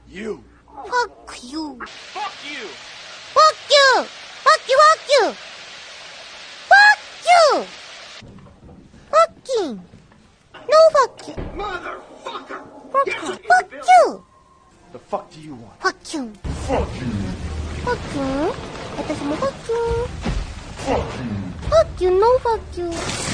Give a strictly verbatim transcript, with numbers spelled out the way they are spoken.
You. Fuck you. Fuck you. Fuck you. Fuck you, fuck you. Fuck you. Fucking. No fuck you. Motherfucker. Fuck Get you. in the Fuck building. you. The fuck do you want? Fuck you. Fuck you. Fuck you. 私も fuck you. Fuck you. Fuck you, no fuck you.